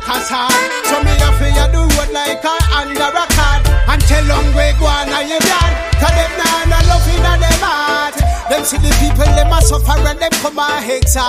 a song. So me a fear the road like a under a card. And tell them we go on a you dad. Cause them nah no love in a them heart. Them see the people them a suffer and them come a hate.